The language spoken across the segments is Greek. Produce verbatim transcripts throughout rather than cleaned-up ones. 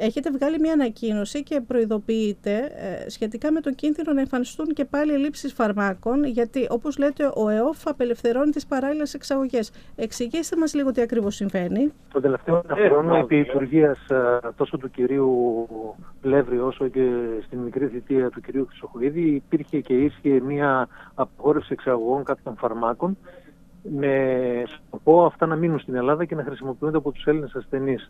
έχετε βγάλει μια ανακοίνωση και προειδοποιείτε ε, σχετικά με τον κίνδυνο να εμφανιστούν και πάλι ελλείψεις φαρμάκων, γιατί όπως λέτε ο ΕΟΦ απελευθερώνει τις παράλληλες εξαγωγές. Εξηγήστε μας λίγο τι ακριβώς συμβαίνει. Τον τελευταίο χρόνο, επί λειτουργίας τόσο του κυρίου Πλεύρη όσο και στην μικρή θητεία του κυρίου Χρυσοχοΐδη, υπήρχε και ίσχυε μια απαγόρευση εξαγωγών κάποιων φαρμάκων, με σκοπό αυτά να μείνουν στην Ελλάδα και να χρησιμοποιούνται από τους Έλληνες ασθενείς.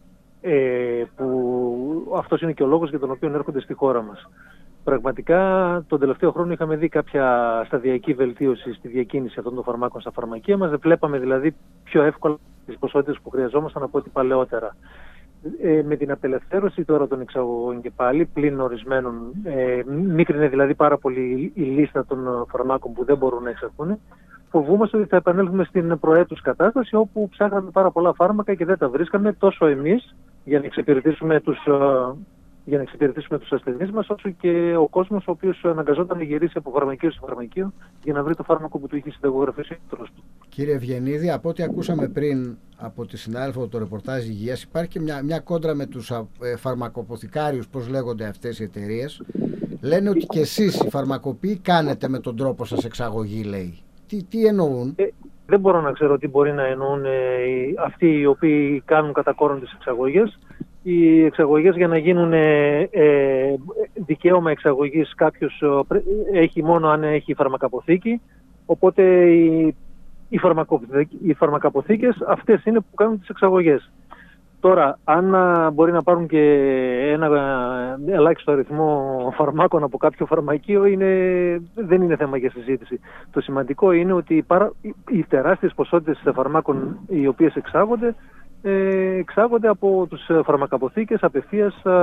Ε, που αυτός είναι και ο λόγος για τον οποίο έρχονται στη χώρα μας. Πραγματικά τον τελευταίο χρόνο είχαμε δει κάποια σταδιακή βελτίωση στη διακίνηση αυτών των φαρμάκων στα φαρμακεία μας. Βλέπαμε δηλαδή πιο εύκολα τις ποσότητες που χρειαζόμασταν από ό,τι παλαιότερα. Ε, με την απελευθέρωση τώρα των εξαγωγών και πάλι, πλην ορισμένων, ε, μίκρινε δηλαδή πάρα πολύ η λίστα των φαρμάκων που δεν μπορούν να εξαχθούν. Φοβούμαστε ότι θα επανέλθουμε στην προέτους κατάσταση, όπου ψάχναμε πάρα πολλά φάρμακα και δεν τα βρίσκαμε, τόσο εμείς για να εξυπηρετήσουμε τους, για να εξυπηρετήσουμε τους ασθενείς μας, όσο και ο κόσμος ο οποίος αναγκαζόταν να γυρίσει από φαρμακείο σε φαρμακείο για να βρει το φάρμακο που του είχε συνταγογραφήσει ο γιατρός του. Κύριε Ευγενίδη, από ό,τι ακούσαμε πριν από τη συνάδελφο το ρεπορτάζ υγείας, υπάρχει και μια, μια κόντρα με τους ε, φαρμακοποθηκάριους, πώς λέγονται αυτές οι εταιρείες. Λένε ότι και εσείς οι φαρμακοποιοί κάνετε με τον τρόπο σας εξαγωγή, λέει. Τι, τι εννοούν? Ε, δεν μπορώ να ξέρω τι μπορεί να εννοούν ε, αυτοί οι οποίοι κάνουν κατά κόρον τις εξαγωγές. Οι εξαγωγές, για να γίνουν ε, ε, δικαίωμα εξαγωγής, κάποιος ε, έχει μόνο αν έχει φαρμακαποθήκη. Οπότε οι, οι, φαρμακοθήκες, οι φαρμακαποθήκες αυτές είναι που κάνουν τις εξαγωγές. Τώρα, αν α, μπορεί να πάρουν και ένα ε, ελάχιστο αριθμό φαρμάκων από κάποιο φαρμακείο, είναι, δεν είναι θέμα για συζήτηση. Το σημαντικό είναι ότι οι, παρα, οι, οι τεράστιες ποσότητες φαρμάκων οι οποίες εξάγονται, ε, εξάγονται από τους φαρμακαποθήκες απευθείας, α,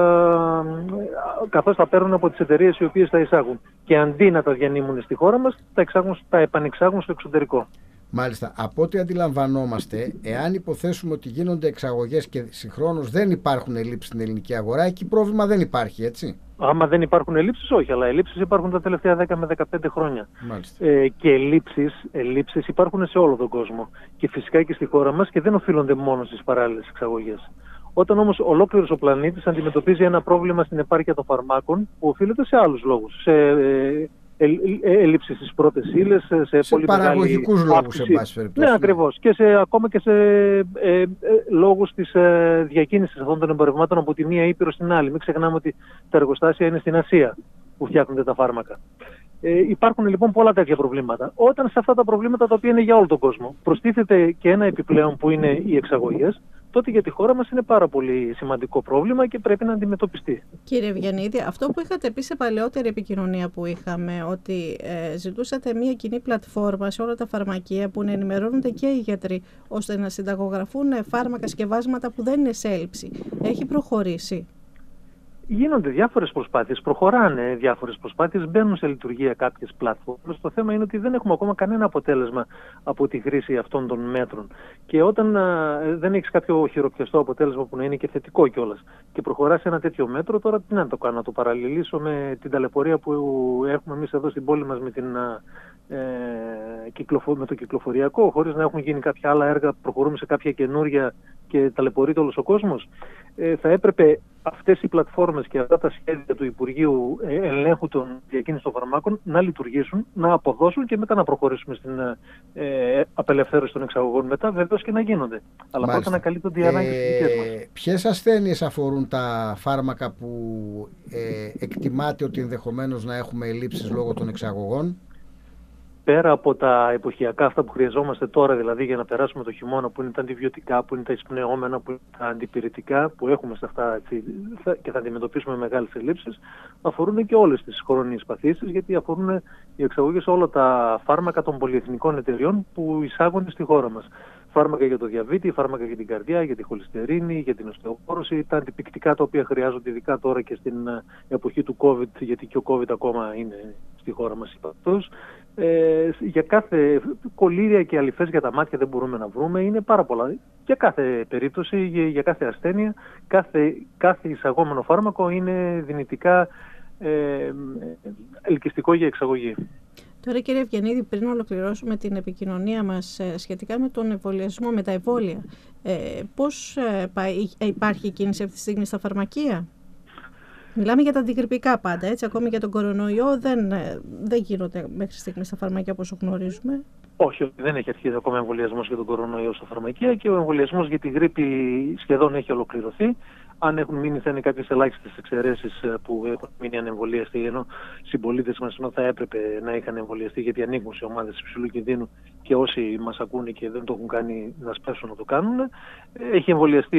καθώς τα παίρνουν από τις εταιρείες οι οποίες τα εισάγουν. Και αντί να τα διανύμουν στη χώρα μας, τα, εξάγουν, τα επανεξάγουν στο εξωτερικό. Μάλιστα, από ό,τι αντιλαμβανόμαστε, εάν υποθέσουμε ότι γίνονται εξαγωγές και συγχρόνως δεν υπάρχουν ελλείψεις στην ελληνική αγορά, εκεί πρόβλημα δεν υπάρχει, έτσι? Άμα δεν υπάρχουν ελλείψεις, όχι, αλλά ελλείψεις υπάρχουν τα τελευταία δέκα με δεκαπέντε χρόνια. Ε, και ελλείψεις, ελλείψεις υπάρχουν σε όλο τον κόσμο. Και φυσικά και στη χώρα μας, και δεν οφείλονται μόνο στις παράλληλες εξαγωγές. Όταν όμως ολόκληρος ο πλανήτης αντιμετωπίζει ένα πρόβλημα στην επάρκεια των φαρμάκων, που οφείλεται σε άλλους λόγους. Σε, ε, έλλειψη στις πρώτες ύλες, σε, σε πολύ παραγωγικούς λόγους, σε πάση περιπτώσει. Ναι, ακριβώς. Και σε, ακόμα και σε ε, ε, λόγους της ε, διακίνησης αυτών των εμπορευμάτων από τη μία ήπειρο στην άλλη. Μην ξεχνάμε ότι τα εργοστάσια είναι στην Ασία που φτιάχνονται τα φάρμακα. Ε, υπάρχουν λοιπόν πολλά τέτοια προβλήματα. Όταν σε αυτά τα προβλήματα, τα οποία είναι για όλο τον κόσμο, προστίθεται και ένα επιπλέον που είναι οι εξαγωγές, τότε για τη χώρα μας είναι πάρα πολύ σημαντικό πρόβλημα και πρέπει να αντιμετωπιστεί. Κύριε Ευγενίδη, αυτό που είχατε πει σε παλαιότερη επικοινωνία που είχαμε, ότι ε, ζητούσατε μια κοινή πλατφόρμα σε όλα τα φαρμακεία που να ενημερώνονται και οι γιατροί, ώστε να συνταγογραφούν φάρμακα, σκευάσματα που δεν είναι σε έλλειψη. Έχει προχωρήσει? Γίνονται διάφορες προσπάθειες, προχωράνε διάφορες προσπάθειες, μπαίνουν σε λειτουργία κάποιες πλατφόρμες. Το θέμα είναι ότι δεν έχουμε ακόμα κανένα αποτέλεσμα από τη χρήση αυτών των μέτρων. Και όταν α, δεν έχεις κάποιο χειροπιαστό αποτέλεσμα που να είναι και θετικό κιόλας και προχωράς σε ένα τέτοιο μέτρο, τώρα τι να το κάνω, να το παραλληλήσω με την ταλαιπωρία που έχουμε εμείς εδώ στην πόλη μας με, την, ε, κυκλοφο, με το κυκλοφοριακό, χωρίς να έχουν γίνει κάποια άλλα έργα, προχωρούμε σε κάποια καινούρια και ταλαιπωρείται όλος ο κόσμος. Ε, θα έπρεπε αυτές οι πλατφόρμες και αυτά τα σχέδια του Υπουργείου Ελέγχου των Διακίνησης των Φαρμάκων να λειτουργήσουν, να αποδώσουν και μετά να προχωρήσουμε στην ε, απελευθέρωση των εξαγωγών μετά, βεβαίως και να γίνονται. Αλλά πρώτα να καλύπτονται οι ανάγκες ε, δικές μας. Ποιες ασθένειες αφορούν τα φάρμακα που ε, εκτιμάται ότι ενδεχομένως να έχουμε ελλείψεις λόγω των εξαγωγών? Πέρα από τα εποχιακά, αυτά που χρειαζόμαστε τώρα, δηλαδή για να περάσουμε το χειμώνα, που είναι τα αντιβιωτικά, που είναι τα εισπνεώμενα, που είναι τα αντιπυρητικά, που έχουμε σε αυτά έτσι, και θα αντιμετωπίσουμε μεγάλες ελλείψεις, αφορούν και όλες τις χρόνιες παθήσεις, γιατί αφορούν οι εξαγωγές όλα τα φάρμακα των πολυεθνικών εταιριών που εισάγονται στη χώρα μας. Φάρμακα για το διαβήτη, φάρμακα για την καρδιά, για τη χολυστερίνη, για την οστεοπόρωση, τα αντιπικτικά τα οποία χρειάζονται ειδικά τώρα και στην εποχή του COVID, γιατί και ο COVID ακόμα είναι στη χώρα μας υπαρκτός. Ε, για κάθε κολλήρια και αλυφές για τα μάτια δεν μπορούμε να βρούμε, είναι πάρα πολλά. Για κάθε περίπτωση, για, για κάθε ασθένεια, κάθε, κάθε εισαγόμενο φάρμακο είναι δυνητικά ε, ελκυστικό για εξαγωγή. Τώρα, κύριε Ευγενίδη, πριν ολοκληρώσουμε την επικοινωνία μας ε, σχετικά με τον εμβολιασμό, με τα εμβόλια, ε, πώς ε, υπάρχει κίνηση αυτή τη στιγμή στα φαρμακεία? Μιλάμε για τα αντιγρυπικά πάντα, έτσι, ακόμη για τον κορονοϊό δεν, δεν γίνονται μέχρι στιγμή στα φαρμακεία όπως γνωρίζουμε. Όχι, δεν έχει αρχίσει ακόμα εμβολιασμός για τον κορονοϊό στα φαρμακεία και ο εμβολιασμός για τη γρίπη σχεδόν έχει ολοκληρωθεί. Αν έχουν μείνει, θα είναι κάποιες ελάχιστες εξαιρέσεις που έχουν μείνει ανεμβολιαστοί, ενώ συμπολίτες μας ενώ θα έπρεπε να είχαν εμβολιαστεί, γιατί ανήκουν σε ομάδες υψηλού κινδύνου και όσοι μας ακούνε και δεν το έχουν κάνει να σπέσουν να το κάνουν. Έχει,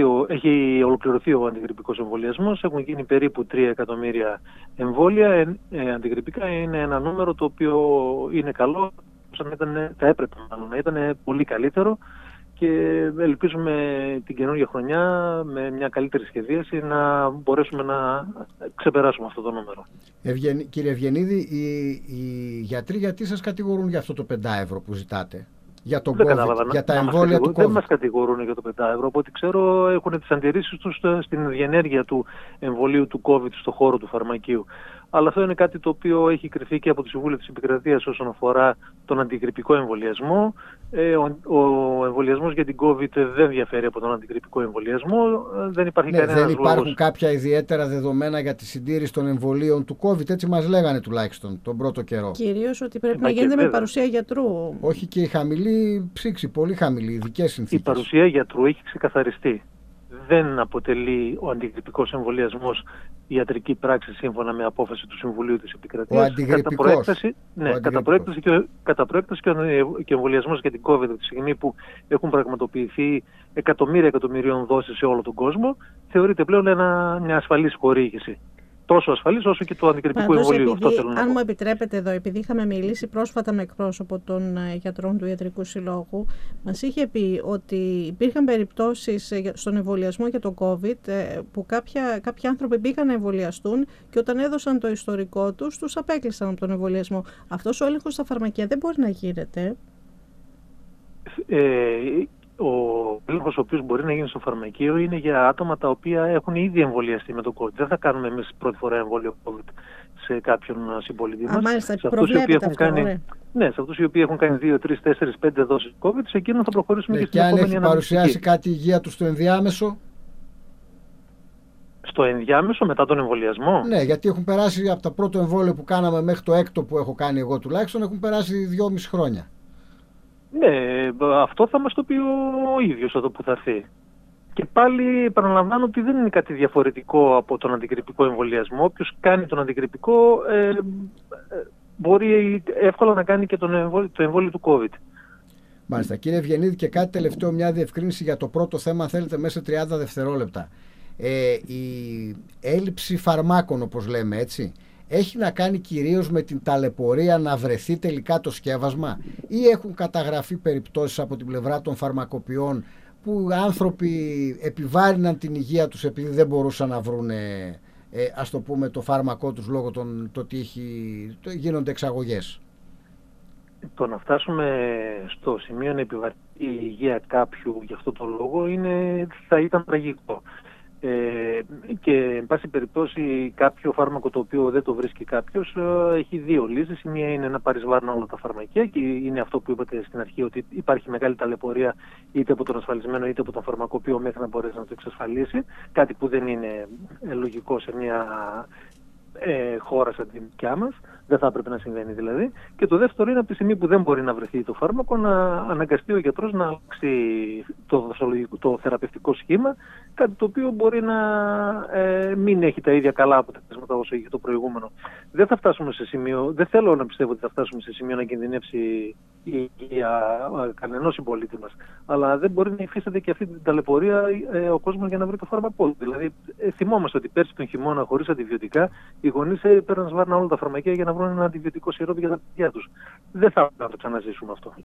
έχει ολοκληρωθεί ο αντιγρυπικός εμβολιασμός, έχουν γίνει περίπου τρία εκατομμύρια εμβόλια. Ε, ε, αντιγρυπικά είναι ένα νούμερο το οποίο είναι καλό, σαν ήταν, θα έπρεπε μάλλον να ήταν πολύ καλύτερο. Και ελπίζουμε την καινούργια χρονιά με μια καλύτερη σχεδίαση να μπορέσουμε να ξεπεράσουμε αυτό το νούμερο. Ευγεν... Κύριε Ευγενίδη, οι, οι γιατροί γιατί σας κατηγορούν για αυτό το πέντε ευρώ που ζητάτε? Για, τον COVID, για τα εμβόλια του COVID. Δεν μας κατηγορούν για το πέντε ευρώ. Από ό,τι ξέρω έχουν τις αντιρρήσεις τους στην διενέργεια του εμβολίου του COVID στον χώρο του φαρμακείου. Αλλά αυτό είναι κάτι το οποίο έχει κρυφθεί και από το Συμβούλιο της Επικρατείας όσον αφορά τον αντιγρυπικό εμβολιασμό. Ε, ο, ο εμβολιασμός για την COVID δεν διαφέρει από τον αντιγρυπικό εμβολιασμό. Δεν υπάρχει ναι, κανένας δεν υπάρχουν λόγος. κάποια ιδιαίτερα δεδομένα για τη συντήρηση των εμβολίων του COVID. Έτσι μας λέγανε τουλάχιστον τον πρώτο καιρό. Κυρίως ότι πρέπει ε, να γίνεται με βέβαια. παρουσία γιατρού. Όχι, και η χαμηλή ψήξη, πολύ χαμηλή, ειδικές συνθήκες. Η παρουσία γιατρού έχει ξεκαθαριστεί. Δεν αποτελεί ο αντιγρυπικός εμβολιασμός ιατρική πράξη σύμφωνα με απόφαση του Συμβουλίου της Επικρατείας. Ο αντιγρυπικός. Κατά προέκταση, ναι, ο κατά προέκταση και, κατά προέκταση και ο εμβολιασμός για την COVID από τη στιγμή που έχουν πραγματοποιηθεί εκατομμύρια εκατομμυρίων δόσεις σε όλο τον κόσμο, θεωρείται πλέον ένα, μια ασφαλής χορήγηση. Τόσο ασφαλής όσο και το αντιγρυπικό εμβολίο. Αυτό θέλω να αν πω. Μου επιτρέπετε εδώ, επειδή είχαμε μιλήσει πρόσφατα με εκπρόσωπο των γιατρών του Ιατρικού Συλλόγου, μας είχε πει ότι υπήρχαν περιπτώσεις στον εμβολιασμό για το COVID που κάποια, κάποιοι άνθρωποι πήγαν να εμβολιαστούν και όταν έδωσαν το ιστορικό τους, τους απέκλεισαν από τον εμβολιασμό. Αυτός ο έλεγχος στα φαρμακεία δεν μπορεί να γίνεται. Ε, ο έλεγχος ο οποίος μπορεί να γίνει στο φαρμακείο είναι για άτομα τα οποία έχουν ήδη εμβολιαστεί με το COVID. Δεν θα κάνουμε εμείς πρώτη φορά εμβόλιο COVID σε κάποιον συμπολίτη μας. Α, μάλιστα, προβλέπετε αυτό. Κάνει, ναι, σε αυτούς οι οποίοι έχουν κάνει δύο, τρεις, τέσσερις, πέντε δόσεις COVID, σε εκείνον θα προχωρήσουμε ναι, και στην και επόμενη αν έχει παρουσιάσει κάτι η υγεία του στο ενδιάμεσο. Στο ενδιάμεσο μετά τον εμβολιασμό. Ναι, γιατί έχουν περάσει από το πρώτο εμβόλιο που κάναμε μέχρι το έκτο που έχω κάνει εγώ τουλάχιστον, έχουν περάσει δυόμιση χρόνια. Ναι, αυτό θα μας το πει ο ίδιος εδώ που θα έρθει. Και πάλι επαναλαμβάνω ότι δεν είναι κάτι διαφορετικό από τον αντιγρυπικό εμβολιασμό. Όποιος κάνει τον αντιγρυπικό ε, μπορεί εύκολα να κάνει και τον εμβόλιο, το εμβόλιο του COVID. Μάλιστα. Κύριε Ευγενίδη, και κάτι τελευταίο, μια διευκρίνηση για το πρώτο θέμα, αν θέλετε, μέσα σε τριάντα δευτερόλεπτα. Ε, η έλλειψη φαρμάκων, όπως λέμε, έτσι, έχει να κάνει κυρίως με την ταλαιπωρία να βρεθεί τελικά το σκεύασμα, ή έχουν καταγραφεί περιπτώσεις από την πλευρά των φαρμακοποιών που άνθρωποι επιβάρυναν την υγεία τους επειδή δεν μπορούσαν να βρουν ε, ας το πούμε το φάρμακό τους λόγω των, το ότι έχει, το, γίνονται εξαγωγές? Το να φτάσουμε στο σημείο να επιβαρυνθεί η υγεία κάποιου για αυτό το λόγο είναι, θα ήταν τραγικό. Ε, και εν πάση περιπτώσει κάποιο φάρμακο το οποίο δεν το βρίσκει κάποιος ε, έχει δύο λύσεις. Η μία είναι να παρισβάρουν όλα τα φαρμακεία και είναι αυτό που είπατε στην αρχή, ότι υπάρχει μεγάλη ταλαιπωρία είτε από τον ασφαλισμένο είτε από τον φαρμακοποιό μέχρι να μπορέσει να το εξασφαλίσει, κάτι που δεν είναι λογικό σε μια ε, χώρα σαν την δικιά μας. Δεν θα έπρεπε να συμβαίνει δηλαδή. Και το δεύτερο είναι από τη στιγμή που δεν μπορεί να βρεθεί το φάρμακο να αναγκαστεί ο γιατρός να αλλάξει το, το θεραπευτικό σχήμα, κάτι το οποίο μπορεί να ε, μην έχει τα ίδια καλά αποτελέσματα όσο είχε το προηγούμενο. Δεν θα φτάσουμε σε σημείο, δεν θέλω να πιστεύω ότι θα φτάσουμε σε σημείο να κινδυνεύσει η υγεία κανενός συμπολίτη μας. Αλλά δεν μπορεί να υφίσταται και αυτή την ταλαιπωρία ε, ο κόσμος για να βρει το φάρμακό. Δηλαδή, ε, θυμόμαστε ότι πέρσι τον χειμώνα χωρίς αντιβιωτικά οι γονείς ε, πέραν σβάρνα όλα τα φαρμακεία για να βρουν ένα αντιβιωτικό σιρόπι για τα παιδιά τους. Δεν θα πρέπει να το ξαναζήσουμε αυτό.